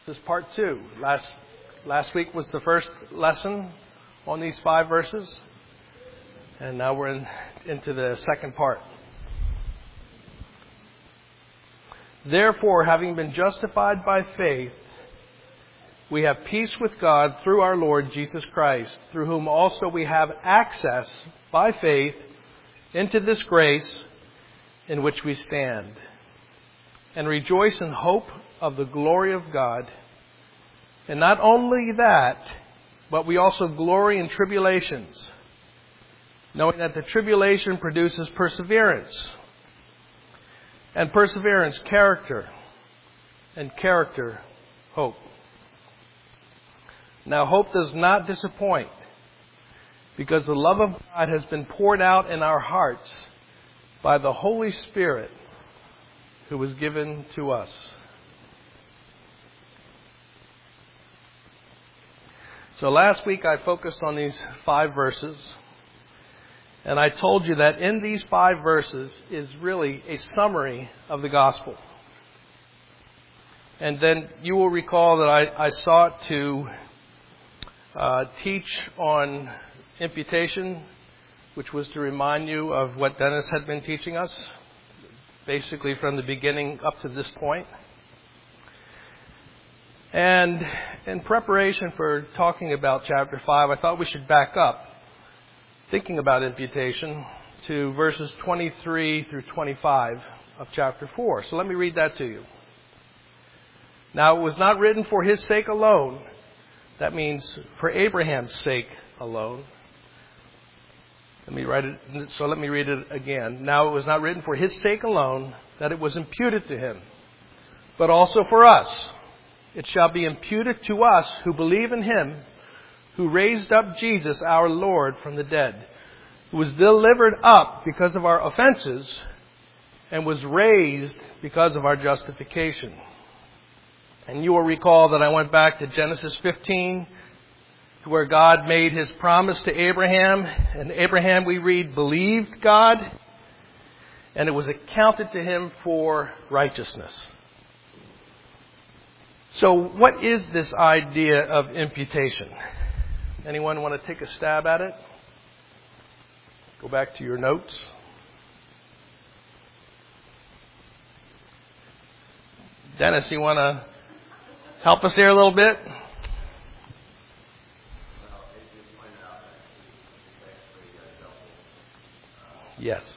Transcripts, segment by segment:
is part 2. Last week was the first lesson on these 5 verses. And now we're into the second part. Therefore, having been justified by faith, we have peace with God through our Lord Jesus Christ, through whom also we have access by faith into this grace in which we stand, and rejoice in hope of the glory of God. And not only that, but we also glory in tribulations, knowing that the tribulation produces perseverance, and perseverance, character, and character, hope. Now, hope does not disappoint, because the love of God has been poured out in our hearts by the Holy Spirit who was given to us. So last week I focused on these 5 verses, and I told you that in these 5 verses is really a summary of the gospel. And then you will recall that I sought to teach on imputation, which was to remind you of what Dennis had been teaching us, basically from the beginning up to this point. And in preparation for talking about chapter 5, I thought we should back up, thinking about imputation, to verses 23 through 25 of chapter 4. So let me read that to you. Now, it was not written for his sake alone. That means for Abraham's sake alone. Let me read it again. Now, it was not written for his sake alone that it was imputed to him, but also for us. It shall be imputed to us who believe in him who raised up Jesus our Lord from the dead, who was delivered up because of our offenses and was raised because of our justification. And you will recall that I went back to Genesis 15, where God made his promise to Abraham. And Abraham, we read, believed God, and it was accounted to him for righteousness. So what is this idea of imputation? Anyone want to take a stab at it? Go back to your notes. Dennis, you want to help us here a little bit? Yes.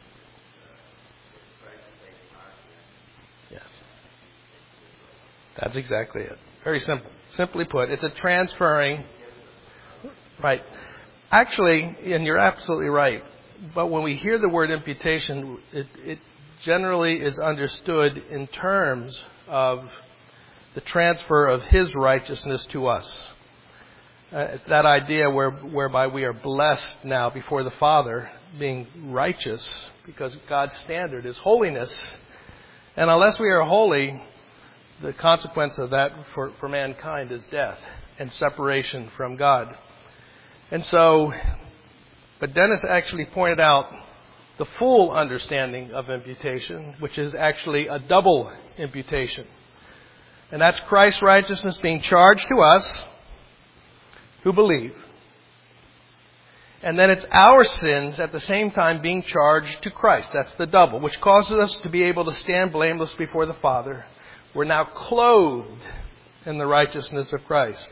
Yes. That's exactly it. Very simple. Simply put, it's a transferring. Right. Actually, and you're absolutely right, but when we hear the word imputation, it generally is understood in terms of the transfer of his righteousness to us. It's that idea whereby we are blessed now before the Father, being righteous, because God's standard is holiness. And unless we are holy, the consequence of that for mankind is death and separation from God. And so, but Dennis actually pointed out the full understanding of imputation, which is actually a double imputation. And that's Christ's righteousness being charged to us who believe. And then it's our sins at the same time being charged to Christ. That's the double, which causes us to be able to stand blameless before the Father. We're now clothed in the righteousness of Christ.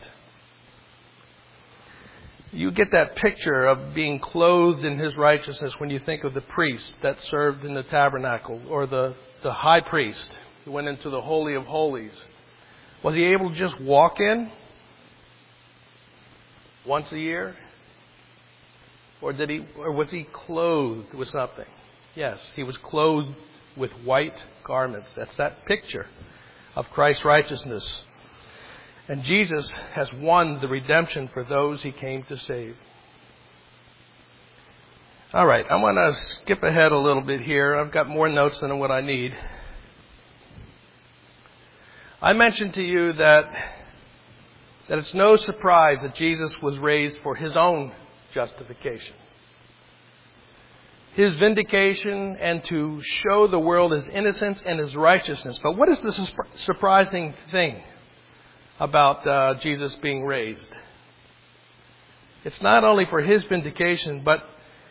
You get that picture of being clothed in his righteousness when you think of the priest that served in the tabernacle, or the high priest who went into the Holy of Holies. Was he able to just walk in once a year? Or was he clothed with something? Yes, he was clothed with white garments. That's that picture of Christ's righteousness. And Jesus has won the redemption for those he came to save. All right, I want to skip ahead a little bit here. I've got more notes than what I need. I mentioned to you that it's no surprise that Jesus was raised for his own justification, his vindication, and to show the world his innocence and his righteousness. But what is the surprising thing about Jesus being raised. It's not only for His vindication, but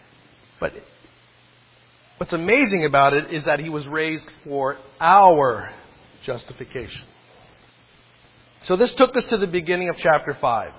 what's amazing about it is that He was raised for our justification. So this took us to the beginning of chapter 5.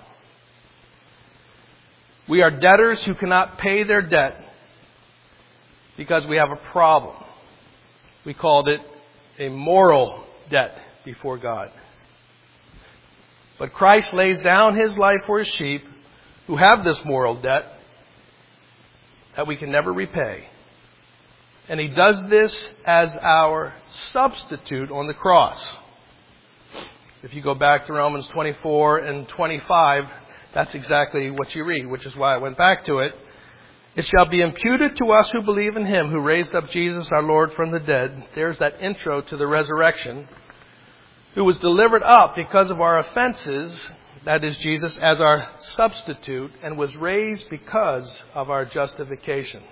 We are debtors who cannot pay their debt because we have a problem. We called it a moral debt before God. But Christ lays down His life for His sheep who have this moral debt that we can never repay. And He does this as our substitute on the cross. If you go back to Romans 24 and 25, that's exactly what you read, which is why I went back to it. It shall be imputed to us who believe in Him who raised up Jesus our Lord from the dead. There's that intro to the resurrection. Who was delivered up because of our offenses, that is Jesus, as our substitute, and was raised because of our justification.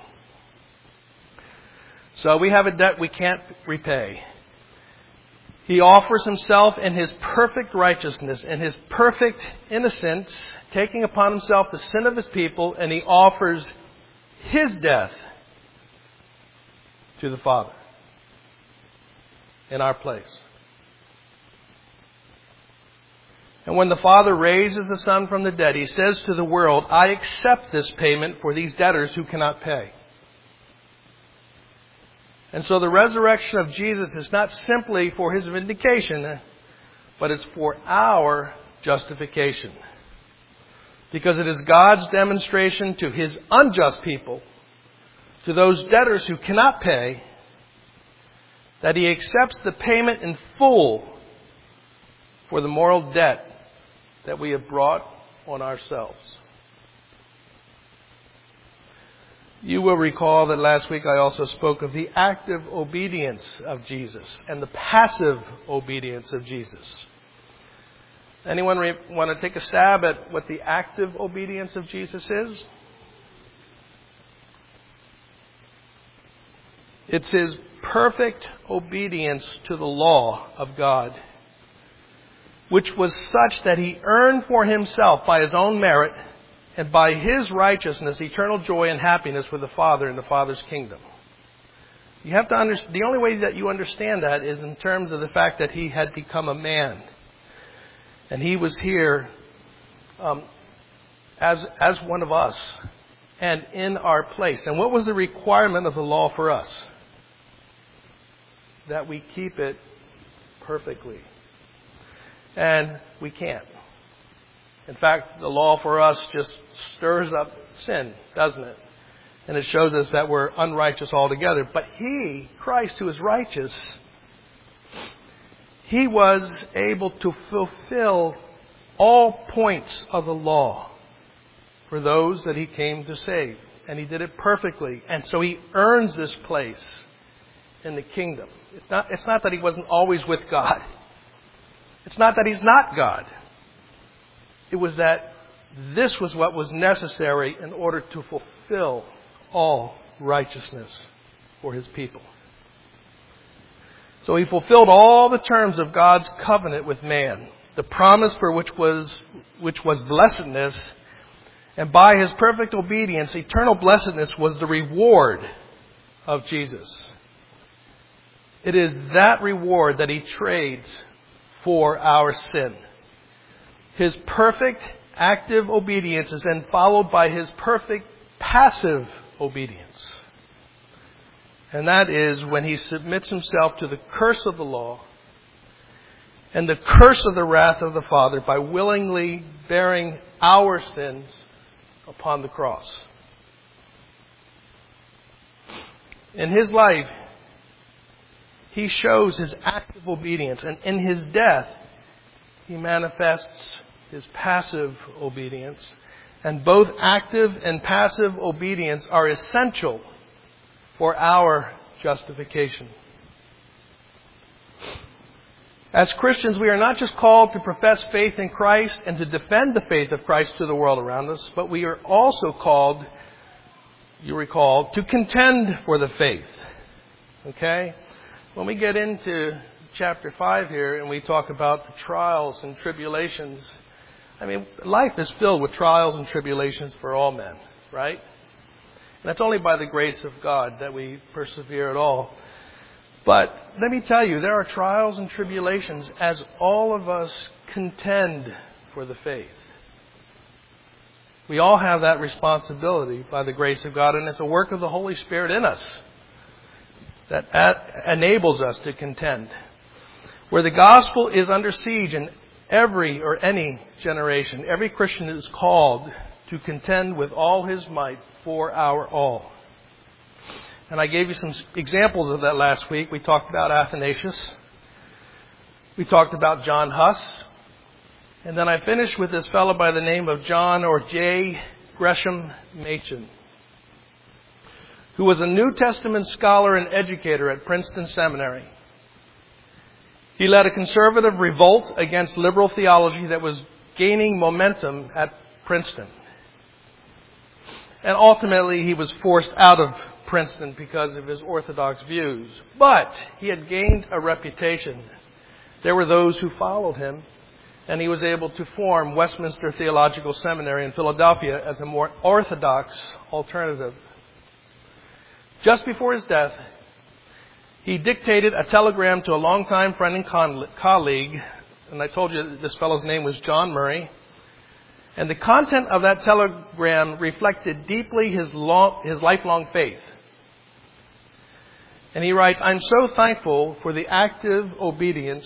So we have a debt we can't repay. He offers Himself in His perfect righteousness and His perfect innocence, taking upon Himself the sin of His people, and He offers His death to the Father in our place. And when the Father raises the Son from the dead, He says to the world, I accept this payment for these debtors who cannot pay. And so the resurrection of Jesus is not simply for His vindication, but it's for our justification. Because it is God's demonstration to His unjust people, to those debtors who cannot pay, that He accepts the payment in full for the moral debt that we have brought on ourselves. You will recall that last week I also spoke of the active obedience of Jesus and the passive obedience of Jesus. Anyone want to take a stab at what the active obedience of Jesus is? It's His perfect obedience to the law of God, which was such that He earned for Himself by His own merit and by His righteousness eternal joy and happiness with the Father in the Father's kingdom. You have to understand, the only way that you understand that is in terms of the fact that He had become a man. And He was here as one of us and in our place. And what was the requirement of the law for us? That we keep it perfectly. And we can't. In fact, the law for us just stirs up sin, doesn't it? And it shows us that we're unrighteous altogether. But He, Christ, who is righteous, He was able to fulfill all points of the law for those that He came to save. And He did it perfectly. And so He earns this place in the kingdom. It's not that He wasn't always with God. It's not that He's not God. It was that this was what was necessary in order to fulfill all righteousness for His people. So He fulfilled all the terms of God's covenant with man, the promise for which was blessedness, and by His perfect obedience, eternal blessedness was the reward of Jesus. It is that reward that He trades for our sin. His perfect active obedience is then followed by His perfect passive obedience. And that is when He submits Himself to the curse of the law and the curse of the wrath of the Father by willingly bearing our sins upon the cross. In His life, He shows His active obedience, and in His death, He manifests His passive obedience. And both active and passive obedience are essential for our justification. As Christians, we are not just called to profess faith in Christ and to defend the faith of Christ to the world around us, but we are also called, you recall, to contend for the faith. Okay? When we get into chapter 5 here and we talk about the trials and tribulations, I mean, life is filled with trials and tribulations for all men, right? And it's only by the grace of God that we persevere at all. But let me tell you, there are trials and tribulations as all of us contend for the faith. We all have that responsibility by the grace of God, and it's a work of the Holy Spirit in us that enables us to contend. Where the gospel is under siege in every or any generation, every Christian is called to contend with all his might for our all. And I gave you some examples of that last week. We talked about Athanasius. We talked about John Huss. And then I finished with this fellow by the name of John or J. Gresham Machen, who was a New Testament scholar and educator at Princeton Seminary. He led a conservative revolt against liberal theology that was gaining momentum at Princeton. And ultimately he was forced out of Princeton because of his orthodox views. But he had gained a reputation. There were those who followed him, and he was able to form Westminster Theological Seminary in Philadelphia as a more orthodox alternative. Just before his death, he dictated a telegram to a longtime friend and colleague, and I told you this fellow's name was John Murray. And the content of that telegram reflected deeply his lifelong faith. And he writes, "I'm so thankful for the active obedience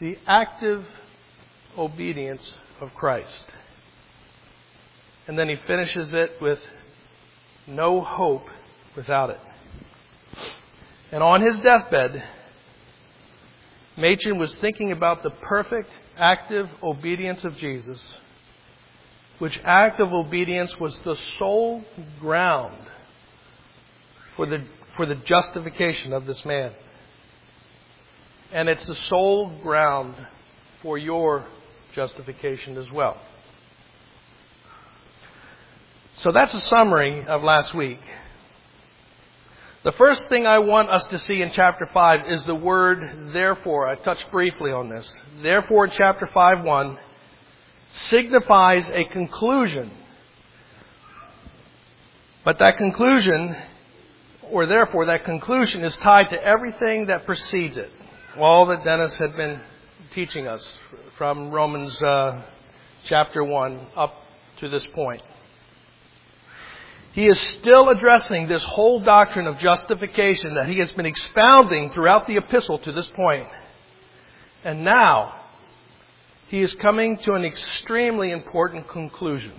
of Christ." And then he finishes it with, "No hope without it." And on his deathbed, Machen was thinking about the perfect active obedience of Jesus, which act of obedience was the sole ground for the justification of this man. And it's the sole ground for your justification as well. So that's a summary of last week. The first thing I want us to see in chapter 5 is the word therefore. I touched briefly on this. Therefore, chapter 5:1 signifies a conclusion. But that conclusion, or therefore that conclusion, is tied to everything that precedes it. All that Dennis had been teaching us from Romans chapter 1 up to this point. He is still addressing this whole doctrine of justification that he has been expounding throughout the epistle to this point. And now, he is coming to an extremely important conclusion.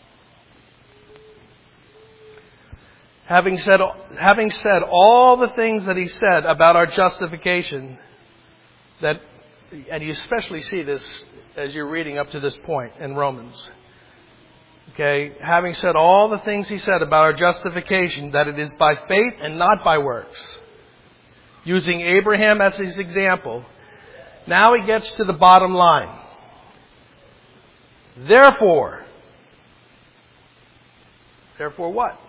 Having said all the things that he said about our justification, and you especially see this as you're reading up to this point in Romans. Okay, having said all the things he said about our justification, that it is by faith and not by works, using Abraham as his example, now he gets to the bottom line. Therefore what?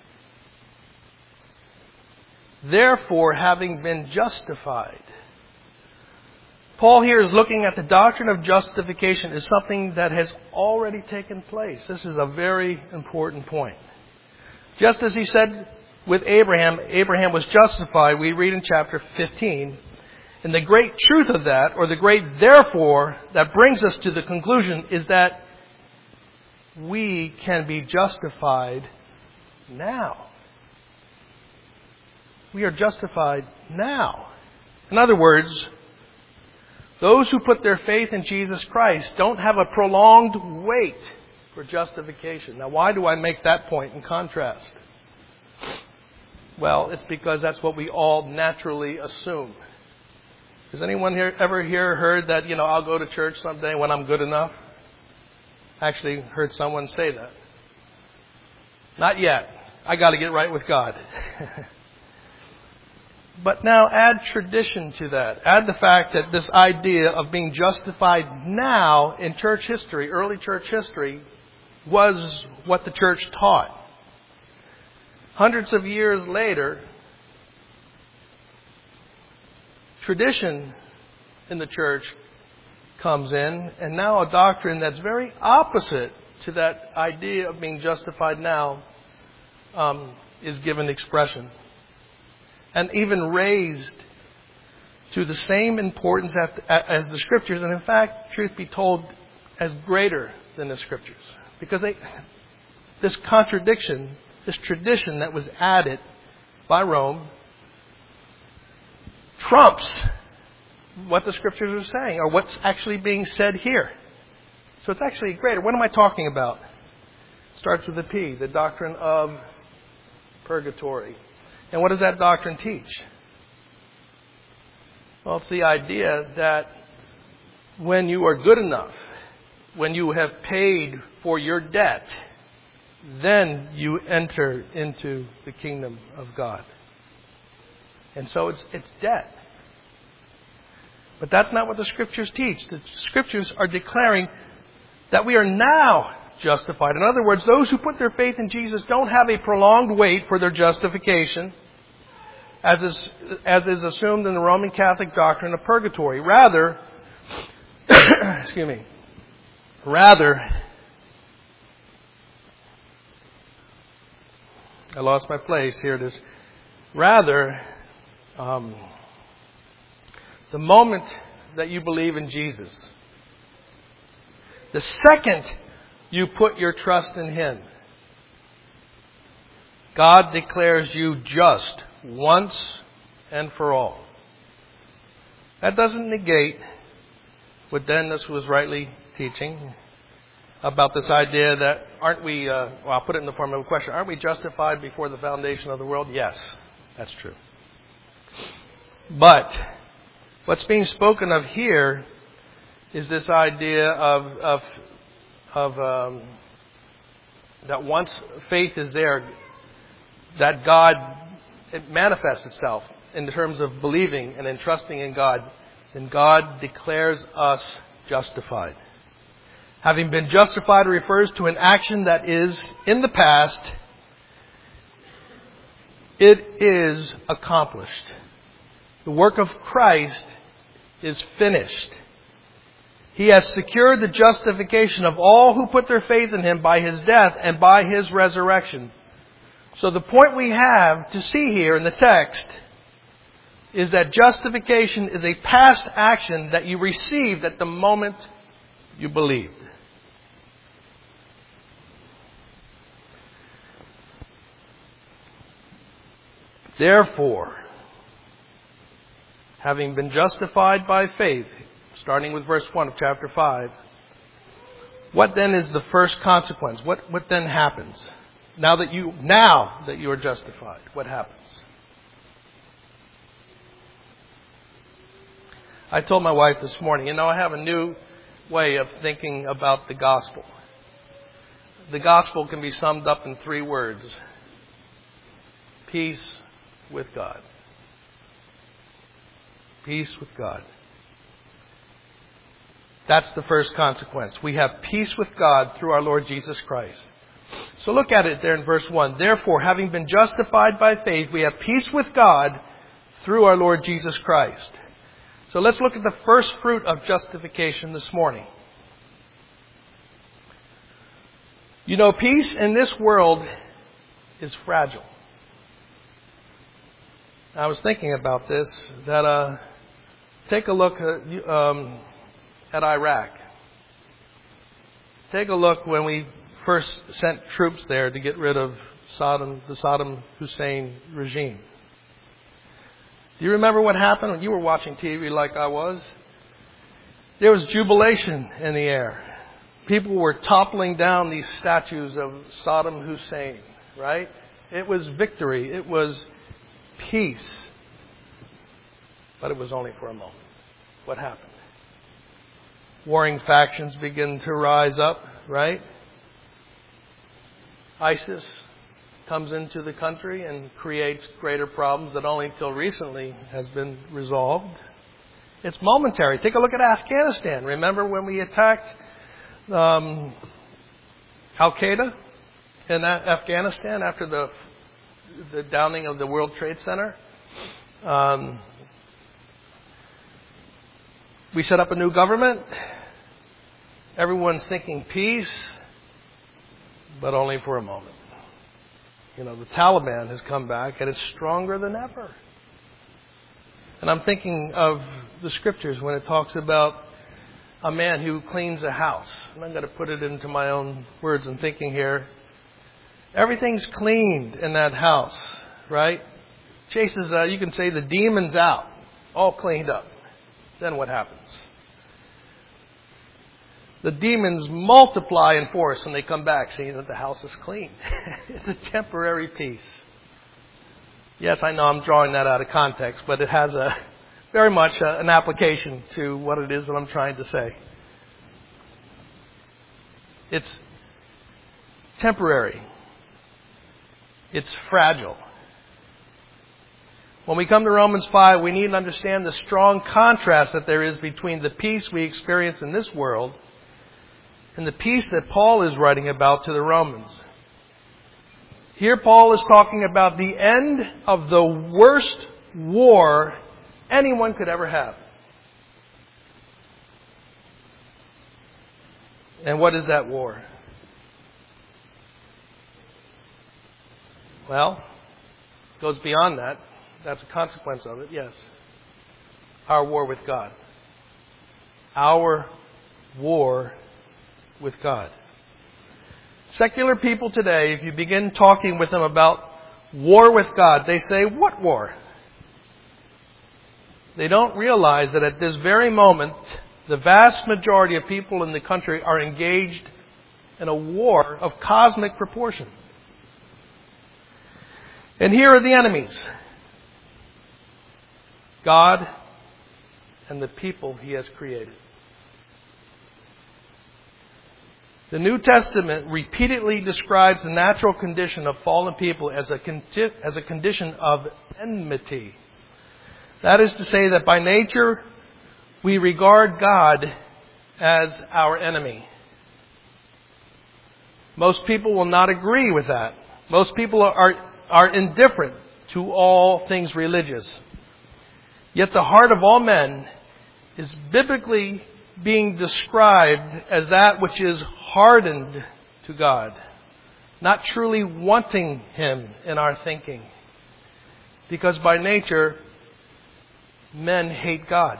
Therefore, having been justified. Paul here is looking at the doctrine of justification as something that has already taken place. This is a very important point. Just as he said with Abraham, Abraham was justified, we read in chapter 15. And the great truth of that, or the great therefore, that brings us to the conclusion is that we can be justified now. We are justified now. In other words, those who put their faith in Jesus Christ don't have a prolonged wait for justification. Now, why do I make that point in contrast? Well, it's because that's what we all naturally assume. Has anyone here ever heard that, I'll go to church someday when I'm good enough? Actually heard someone say that. Not yet. I got to get right with God. But now add tradition to that. Add the fact that this idea of being justified now in church history, early church history, was what the church taught. Hundreds of years later, tradition in the church comes in, and now a doctrine that's very opposite to that idea of being justified now is given expression and even raised to the same importance as the Scriptures, and in fact, truth be told, as greater than the Scriptures. Because this contradiction, this tradition that was added by Rome, trumps what the Scriptures are saying, or what's actually being said here. So it's actually greater. What am I talking about? It starts with a P, the doctrine of purgatory. And what does that doctrine teach? Well, it's the idea that when you are good enough, when you have paid for your debt, then you enter into the kingdom of God. And so it's debt. But that's not what the Scriptures teach. The Scriptures are declaring that we are now justified. In other words, those who put their faith in Jesus don't have a prolonged wait for their justification, as is assumed in the Roman Catholic doctrine of purgatory. Rather, I lost my place. Here it is. Rather, the moment that you believe in Jesus, the second you put your trust in Him, God declares you just once and for all. That doesn't negate what Dennis was rightly teaching about this idea that aren't we, I'll put it in the form of a question, aren't we justified before the foundation of the world? Yes, that's true. But what's being spoken of here is this idea of that once faith is there, that God, it manifests itself in terms of believing and entrusting in God, then God declares us justified. Having been justified refers to an action that is in the past. It is accomplished. The work of Christ is finished. He has secured the justification of all who put their faith in Him by His death and by His resurrection. So the point we have to see here in the text is that justification is a past action that you received at the moment you believed. Therefore, having been justified by faith, starting with verse 1 of chapter 5, what then is the first consequence? What then happens? Now that you are justified, what happens? I told my wife this morning, I have a new way of thinking about the gospel. The gospel can be summed up in 3 words. Peace with God. Peace with God. That's the first consequence. We have peace with God through our Lord Jesus Christ. So look at it there in verse 1. Therefore, having been justified by faith, we have peace with God through our Lord Jesus Christ. So let's look at the first fruit of justification this morning. Peace in this world is fragile. I was thinking about this, that take a look at Iraq. Take a look when we first sent troops there to get rid of the Saddam Hussein regime. Do you remember what happened when you were watching TV like I was? There was jubilation in the air. People were toppling down these statues of Saddam Hussein, right? It was victory. It was peace. But it was only for a moment. What happened? Warring factions begin to rise up, right? ISIS comes into the country and creates greater problems that only until recently has been resolved. It's momentary. Take a look at Afghanistan. Remember when we attacked Al-Qaeda in Afghanistan after the downing of the World Trade Center? We set up a new government. Everyone's thinking peace, but only for a moment. The Taliban has come back and it's stronger than ever. And I'm thinking of the scriptures when it talks about a man who cleans a house. And I'm going to put it into my own words and thinking here. Everything's cleaned in that house, right? Chases, you can say the demons out, all cleaned up. Then what happens? The demons multiply in force and they come back seeing that the house is clean. It's a temporary peace. Yes, I know I'm drawing that out of context, but it has very much an application to what it is that I'm trying to say. It's temporary. It's fragile. When we come to Romans 5, we need to understand the strong contrast that there is between the peace we experience in this world and the peace that Paul is writing about to the Romans. Here Paul is talking about the end of the worst war anyone could ever have. And what is that war? Well, it goes beyond that. That's a consequence of it, yes. Our war with God. Our war with God. Secular people today, if you begin talking with them about war with God, they say, what war? They don't realize that at this very moment, the vast majority of people in the country are engaged in a war of cosmic proportion. And here are the enemies. God and the people He has created. The New Testament repeatedly describes the natural condition of fallen people as a condition of enmity. That is to say that by nature, we regard God as our enemy. Most people will not agree with that. Most people are indifferent to all things religious. Yet the heart of all men is biblically being described as that which is hardened to God, not truly wanting Him in our thinking. Because by nature, men hate God.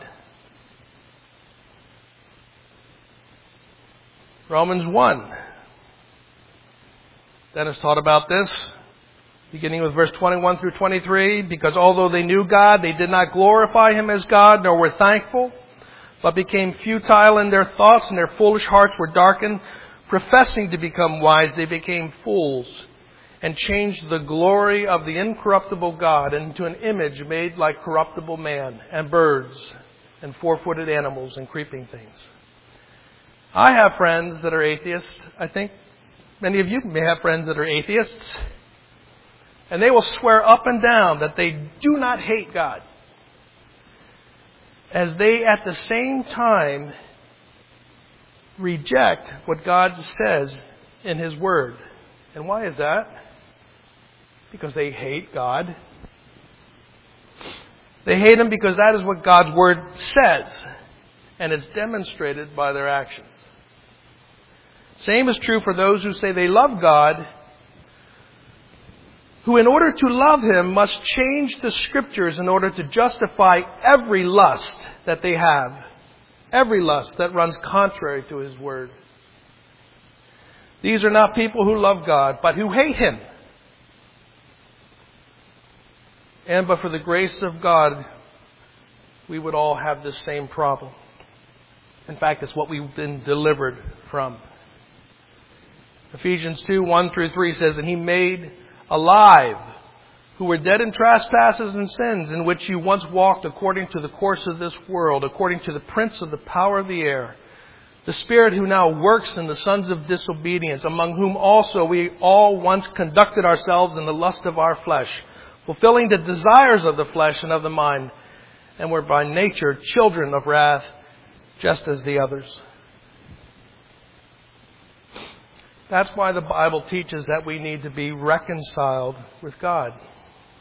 Romans 1. Dennis taught about this, beginning with verse 21 through 23. Because although they knew God, they did not glorify Him as God, nor were thankful, but became futile in their thoughts, and their foolish hearts were darkened. Professing to become wise, they became fools, and changed the glory of the incorruptible God into an image made like corruptible man, and birds, and four-footed animals, and creeping things. I have friends that are atheists. I think many of you may have friends that are atheists. And they will swear up and down that they do not hate God, as they at the same time reject what God says in His Word. And why is that? Because they hate God. They hate Him because that is what God's Word says, and it's demonstrated by their actions. Same is true for those who say they love God, who in order to love Him must change the Scriptures in order to justify every lust that they have. Every lust that runs contrary to His Word. These are not people who love God, but who hate Him. And but for the grace of God, we would all have this same problem. In fact, it's what we've been delivered from. Ephesians 2, 1 through 3 says, "And He made alive who were dead in trespasses and sins, in which you once walked according to the course of this world, according to the prince of the power of the air, the spirit who now works in the sons of disobedience, among whom also we all once conducted ourselves in the lust of our flesh, fulfilling the desires of the flesh and of the mind, and were by nature children of wrath, just as the others." That's why the Bible teaches that we need to be reconciled with God.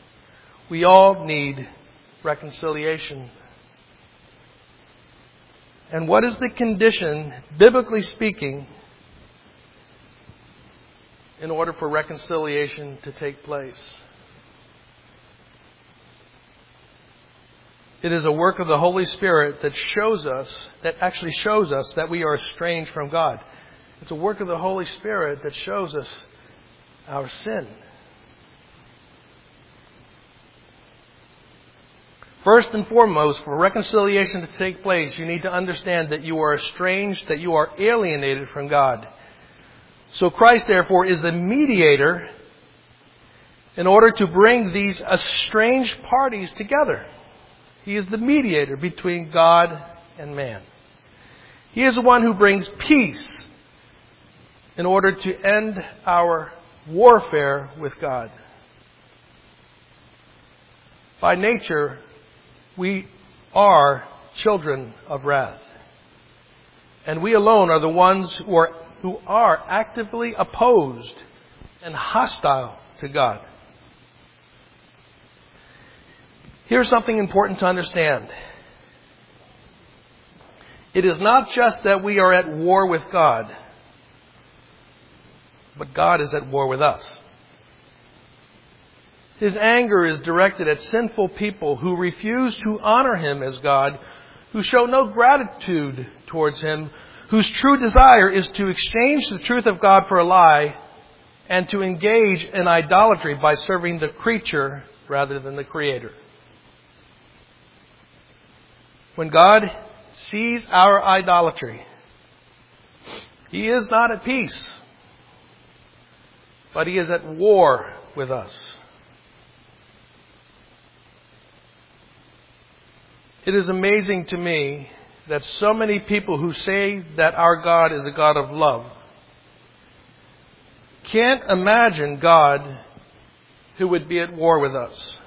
We all need reconciliation. And what is the condition, biblically speaking, in order for reconciliation to take place? It is a work of the Holy Spirit that actually shows us that we are estranged from God. It's a work of the Holy Spirit that shows us our sin. First and foremost, for reconciliation to take place, you need to understand that you are estranged, that you are alienated from God. So Christ, therefore, is the mediator in order to bring these estranged parties together. He is the mediator between God and man. He is the one who brings peace in order to end our warfare with God. By nature, we are children of wrath. And we alone are the ones who are actively opposed and hostile to God. Here's something important to understand. It is not just that we are at war with God, but God is at war with us. His anger is directed at sinful people who refuse to honor Him as God, who show no gratitude towards Him, whose true desire is to exchange the truth of God for a lie and to engage in idolatry by serving the creature rather than the Creator. When God sees our idolatry, He is not at peace, but He is at war with us. It is amazing to me that so many people who say that our God is a God of love can't imagine God who would be at war with us.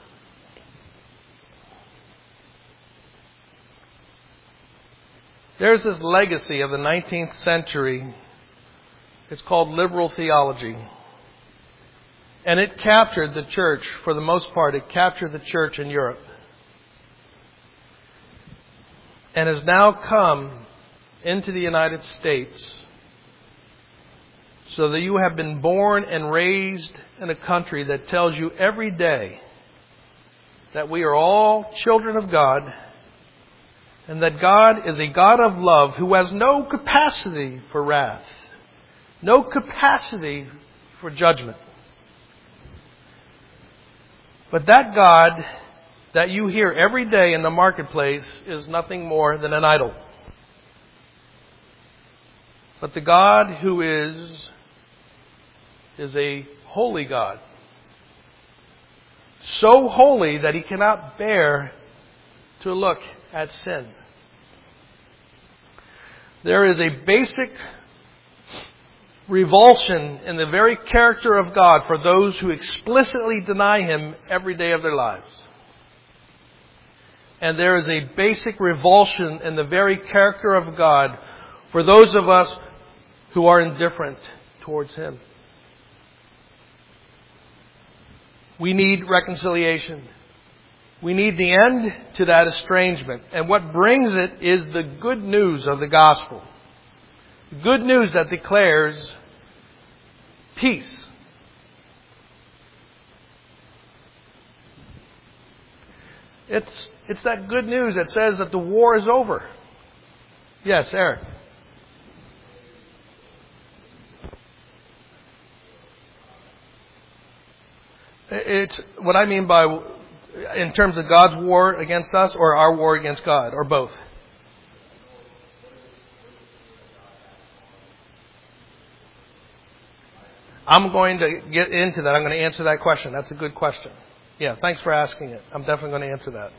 There's this legacy of the 19th century. It's called liberal theology. And it captured the church, for the most part, it captured the church in Europe. And has now come into the United States, so that you have been born and raised in a country that tells you every day that we are all children of God, and that God is a God of love who has no capacity for wrath, no capacity for judgment. But that God that you hear every day in the marketplace is nothing more than an idol. But the God who is a holy God. So holy that He cannot bear to look at sin. There is a basic revulsion in the very character of God for those who explicitly deny Him every day of their lives. And there is a basic revulsion in the very character of God for those of us who are indifferent towards Him. We need reconciliation. We need the end to that estrangement. And what brings it is the good news of the gospel. The good news that declares peace. It's that good news that says that the war is over. Yes, Eric. It's what I mean by, in terms of God's war against us or our war against God, or both. I'm going to get into that. I'm going to answer that question. That's a good question. Yeah, thanks for asking it. I'm definitely going to answer that.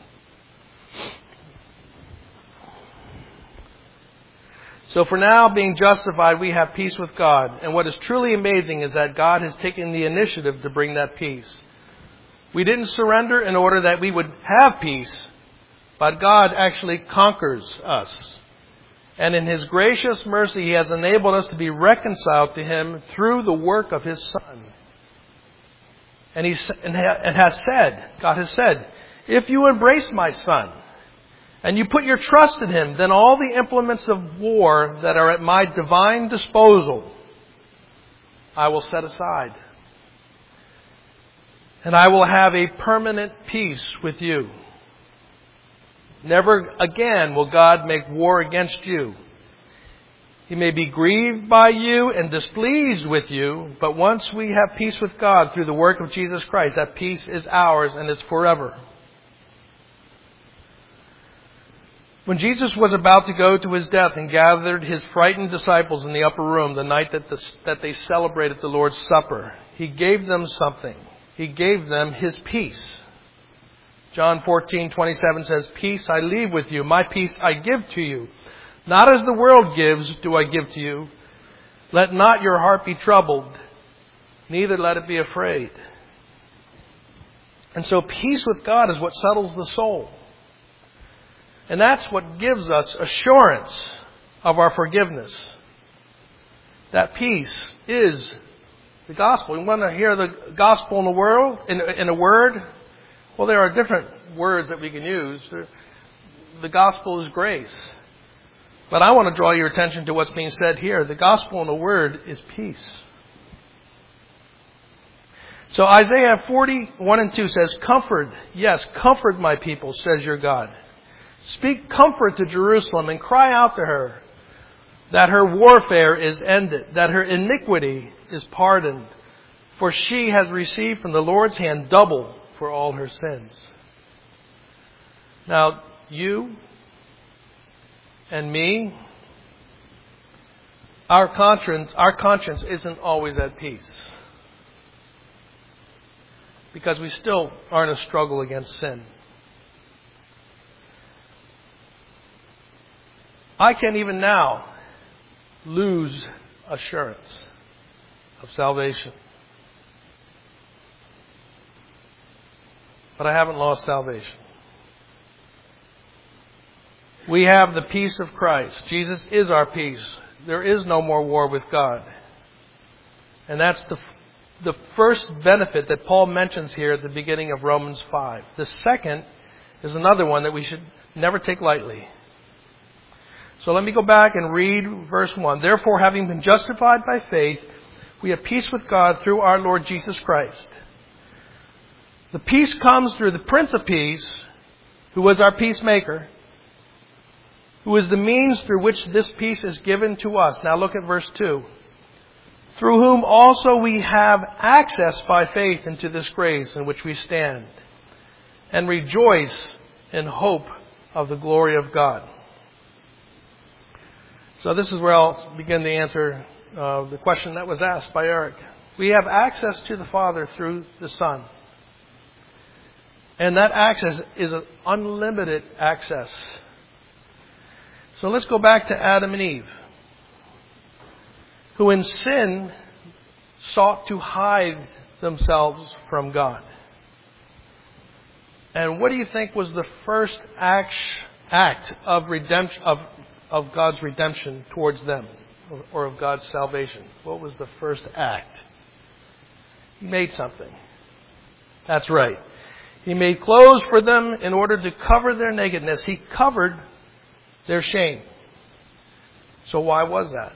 So for now, being justified, we have peace with God. And what is truly amazing is that God has taken the initiative to bring that peace. We didn't surrender in order that we would have peace, but God actually conquers us. And in His gracious mercy, He has enabled us to be reconciled to Him through the work of His Son. And God has said, if you embrace my Son, and you put your trust in Him, then all the implements of war that are at my divine disposal, I will set aside. And I will have a permanent peace with you. Never again will God make war against you. He may be grieved by you and displeased with you, but once we have peace with God through the work of Jesus Christ, that peace is ours and it's forever. When Jesus was about to go to His death and gathered His frightened disciples in the upper room the night that they celebrated the Lord's Supper, He gave them something. He gave them His peace. John 14:27 says, "Peace I leave with you, my peace I give to you. Not as the world gives do I give to you. Let not your heart be troubled, neither let it be afraid." And so peace with God is what settles the soul. And that's what gives us assurance of our forgiveness. That peace is the gospel. You want to hear the gospel in the world, in a word? Well, there are different words that we can use. The gospel is grace. But I want to draw your attention to what's being said here. The gospel in a word is peace. So Isaiah 40:1-2 says, "Comfort, yes, comfort my people, says your God. Speak comfort to Jerusalem and cry out to her that her warfare is ended, that her iniquity is pardoned. For she has received from the Lord's hand double for all her sins." Now, you and me, our conscience isn't always at peace. Because we still are in a struggle against sin. I can even now lose assurance of salvation. But I haven't lost salvation. We have the peace of Christ. Jesus is our peace. There is no more war with God. And that's the first benefit that Paul mentions here at the beginning of Romans 5. The second is another one that we should never take lightly. So let me go back and read verse 1. "Therefore, having been justified by faith, we have peace with God through our Lord Jesus Christ." The peace comes through the Prince of Peace, who was our peacemaker, who is the means through which this peace is given to us. Now look at verse 2. "Through whom also we have access by faith into this grace in which we stand, and rejoice in hope of the glory of God." So this is where I'll begin to answer the question that was asked by Eric. We have access to the Father through the Son. And that access is an unlimited access. So let's go back to Adam and Eve, who in sin sought to hide themselves from God. And what do you think was the first act of redemption, of God's redemption towards them, or of God's salvation? What was the first act? He made something. That's right. He made clothes for them in order to cover their nakedness. He covered their shame. So why was that?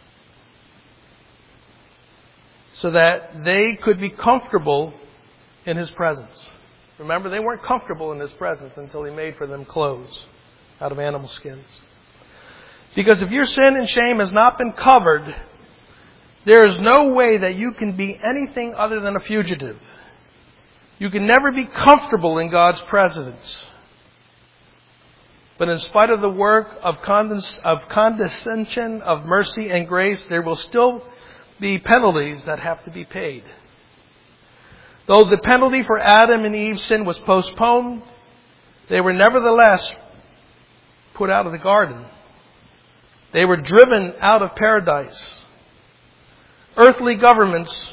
So that they could be comfortable in His presence. Remember, they weren't comfortable in His presence until He made for them clothes out of animal skins. Because if your sin and shame has not been covered, there is no way that you can be anything other than a fugitive. You can never be comfortable in God's presence. But in spite of the work of condescension, of mercy and grace, there will still be penalties that have to be paid. Though the penalty for Adam and Eve's sin was postponed, they were nevertheless put out of the garden. They were driven out of paradise. Earthly governments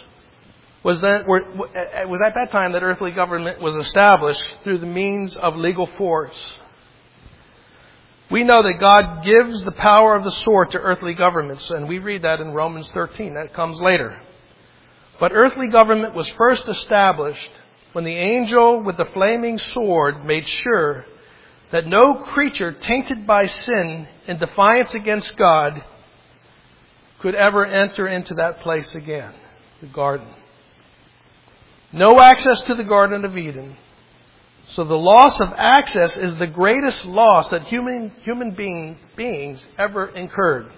it was at that time that earthly government was established through the means of legal force. We know that God gives the power of the sword to earthly governments, and we read that in Romans 13. That comes later. But earthly government was first established when the angel with the flaming sword made sure that no creature tainted by sin in defiance against God could ever enter into that place again, the garden. No access to the Garden of Eden. So the loss of access is the greatest loss that human beings ever incurred.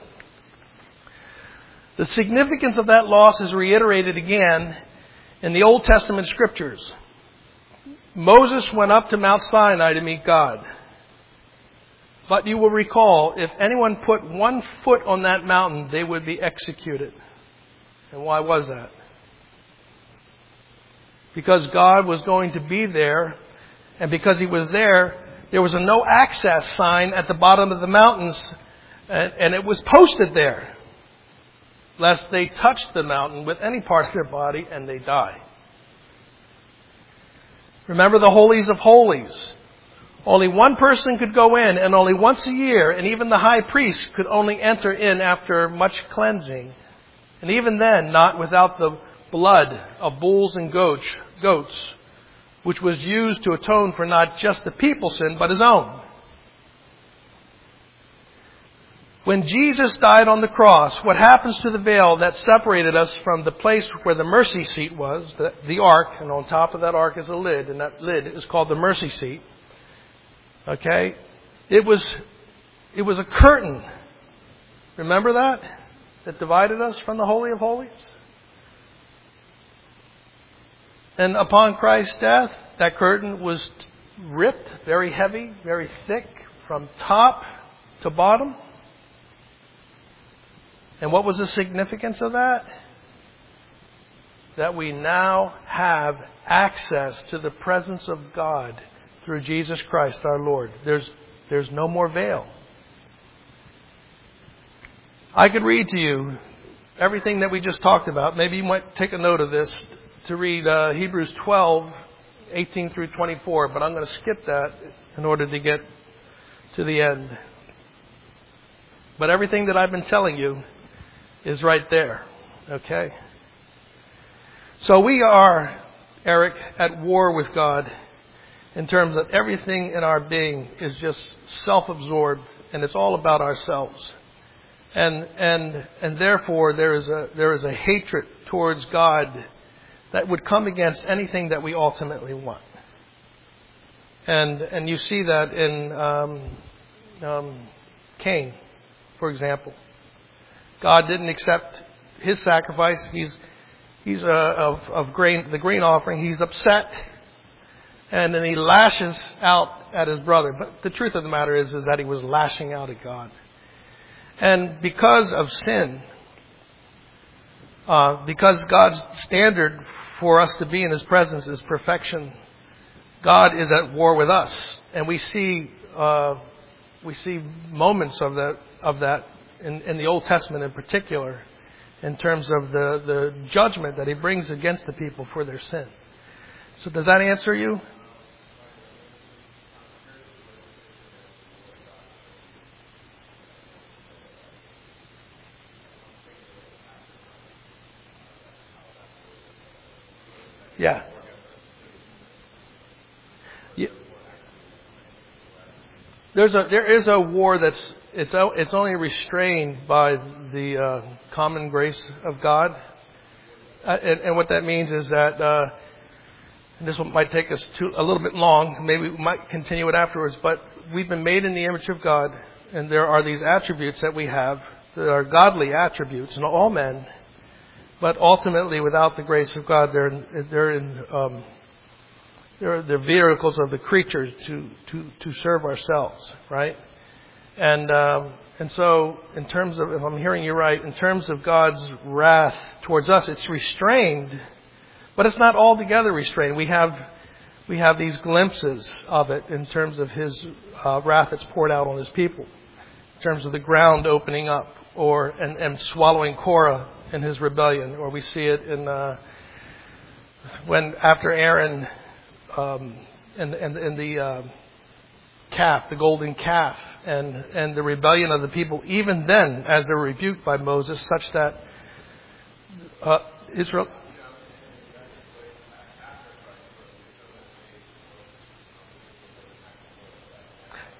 The significance of that loss is reiterated again in the Old Testament scriptures. Moses went up to Mount Sinai to meet God. But you will recall, if anyone put 1 foot on that mountain, they would be executed. And why was that? Because God was going to be there, and because He was there was a no access sign at the bottom of the mountains, and it was posted there, lest they touch the mountain with any part of their body and they die. Remember the holies of holies. Only one person could go in, and only once a year, and even the high priest could only enter in after much cleansing. And even then, not without the blood of bulls and goats, which was used to atone for not just the people's sin, but his own. When Jesus died on the cross, what happens to the veil that separated us from the place where the mercy seat was, the ark, and on top of that ark is a lid, and that lid is called the mercy seat. Okay? It was a curtain. Remember that? That divided us from the Holy of Holies? And upon Christ's death, that curtain was ripped, very heavy, very thick, from top to bottom. And what was the significance of that? That we now have access to the presence of God through Jesus Christ our Lord. There's no more veil. I could read to you everything that we just talked about. Maybe you might take a note of this to read Hebrews 12, 18 through 24, but I'm going to skip that in order to get to the end. But everything that I've been telling you is right there. Okay? So we are, Eric, at war with God in terms of everything in our being is just self-absorbed, and it's all about ourselves. And therefore there is a hatred towards God that would come against anything that we ultimately want. And you see that in Cain, for example. God didn't accept his sacrifice. He's of grain, the grain offering. He's upset, and then he lashes out at his brother. But the truth of the matter is that he was lashing out at God. And because of sin, because God's standard for us to be in His presence is perfection, God is at war with us, and we see moments of that in the Old Testament in particular, in terms of the judgment that He brings against the people for their sin. So does that answer you? Yeah. There is a war that's it's only restrained by the common grace of God, and what that means is that this one might take us a little bit long. Maybe we might continue it afterwards. But we've been made in the image of God, and there are these attributes that we have that are godly attributes in all men. But ultimately, without the grace of God, they're vehicles of the creatures to serve ourselves, right? And so, in terms of, if I'm hearing you right, in terms of God's wrath towards us, it's restrained, but it's not altogether restrained. We have these glimpses of it in terms of His wrath that's poured out on His people, in terms of the ground opening up, and swallowing Korah in his rebellion, or we see it in when after Aaron and the calf, the golden calf, and the rebellion of the people, even then, as they're rebuked by Moses, such that Israel.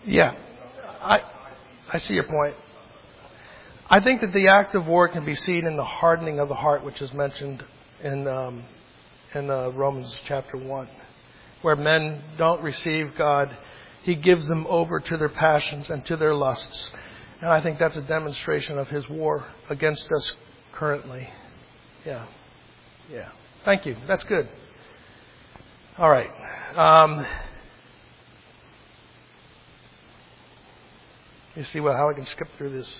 Yeah, I see your point. I think that the act of war can be seen in the hardening of the heart, which is mentioned in Romans chapter 1, where men don't receive God. He gives them over to their passions and to their lusts. And I think that's a demonstration of His war against us currently. Yeah. Thank you. That's good. All right. You see how I can skip through this.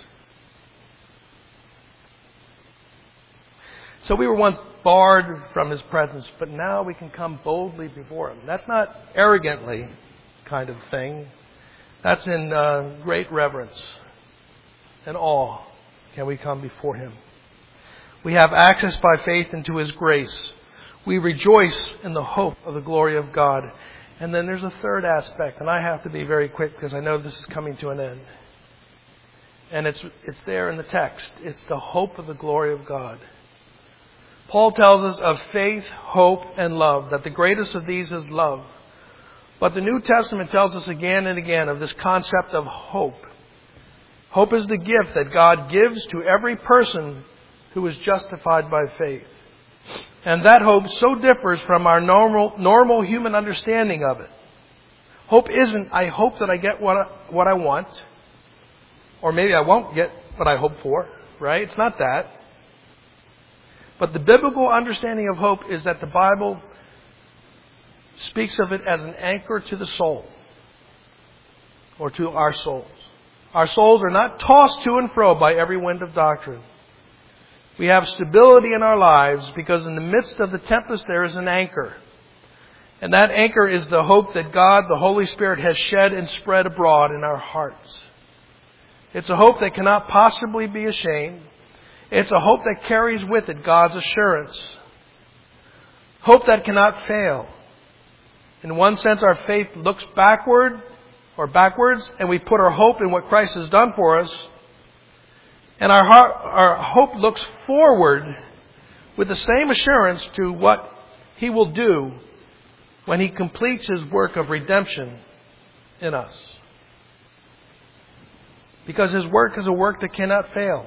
So we were once barred from His presence, but now we can come boldly before Him. That's not arrogantly kind of thing. That's in great reverence and awe can we come before Him. We have access by faith into His grace. We rejoice in the hope of the glory of God. And then there's a third aspect, and I have to be very quick because I know this is coming to an end. And it's there in the text. It's the hope of the glory of God. Paul tells us of faith, hope, and love, that the greatest of these is love. But the New Testament tells us again and again of this concept of hope. Hope is the gift that God gives to every person who is justified by faith. And that hope so differs from our normal human understanding of it. Hope isn't, I hope that I get what I want. Or maybe I won't get what I hope for. Right? It's not that. But the biblical understanding of hope is that the Bible speaks of it as an anchor to the soul. Or to our souls. Our souls are not tossed to and fro by every wind of doctrine. We have stability in our lives because in the midst of the tempest there is an anchor. And that anchor is the hope that God, the Holy Spirit, has shed and spread abroad in our hearts. It's a hope that cannot possibly be ashamed. It's a hope that carries with it God's assurance. Hope that cannot fail. In one sense, our faith looks backwards, and we put our hope in what Christ has done for us. And our hope looks forward with the same assurance to what He will do when He completes His work of redemption in us. Because His work is a work that cannot fail.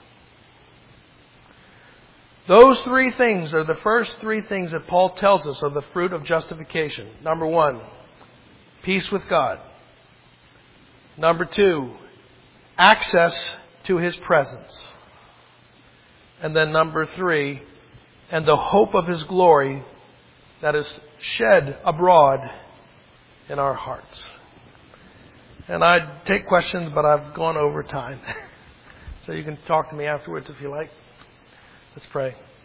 Those three things are the first three things that Paul tells us are the fruit of justification. Number 1, peace with God. Number 2, access to His presence. And then number 3, and the hope of His glory that is shed abroad in our hearts. And I'd take questions, but I've gone over time. So you can talk to me afterwards if you like. Let's pray.